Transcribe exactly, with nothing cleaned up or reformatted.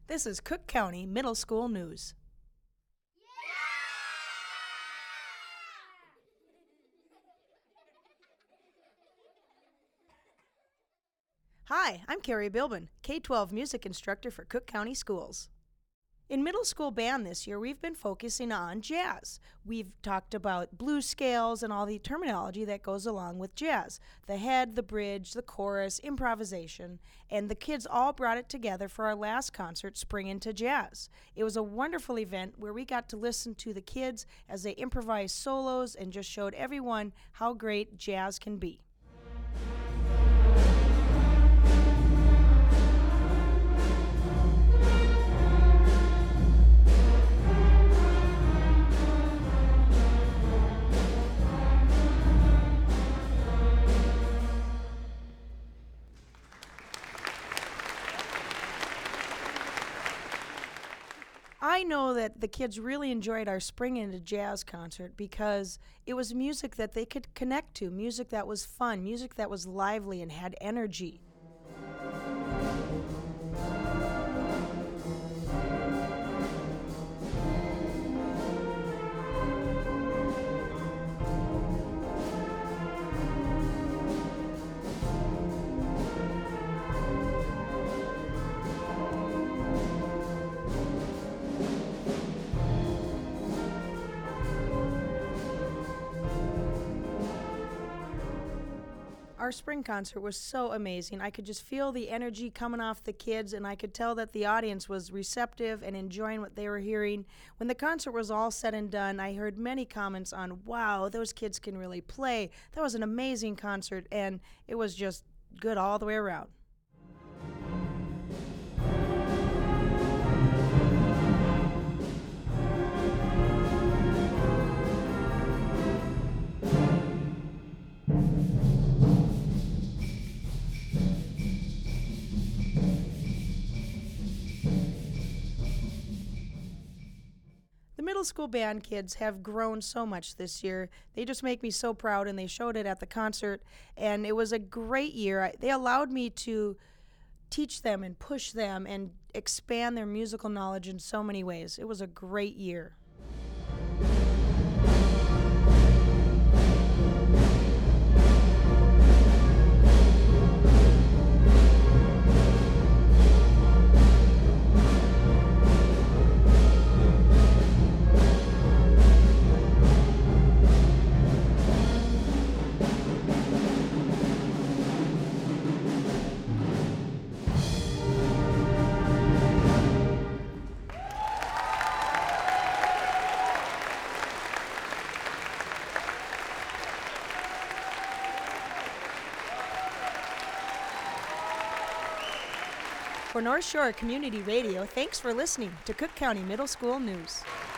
This is Cook County Middle School News. Hi, I'm Carrie Bilbin, K twelve music instructor for Cook County Schools. In middle school band this year, we've been focusing on jazz. We've talked about blues scales and all the terminology that goes along with jazz. The head, the bridge, the chorus, improvisation, and the kids all brought it together for our last concert, Spring into Jazz. It was a wonderful event where we got to listen to the kids as they improvised solos and just showed everyone how great jazz can be. I know that the kids really enjoyed our Spring into Jazz concert because it was music that they could connect to, music that was fun, music that was lively and had energy. Our spring concert was so amazing. I could just feel the energy coming off the kids, and I could tell that the audience was receptive and enjoying what they were hearing. When the concert was all said and done, I heard many comments on, wow, those kids can really play. That was an amazing concert, and it was just good all the way around. The middle school band kids have grown so much this year. They just make me so proud, and they showed it at the concert, and it was a great year. They allowed me to teach them and push them and expand their musical knowledge in so many ways. It was a great year. For North Shore Community Radio, thanks for listening to Cook County Middle School News.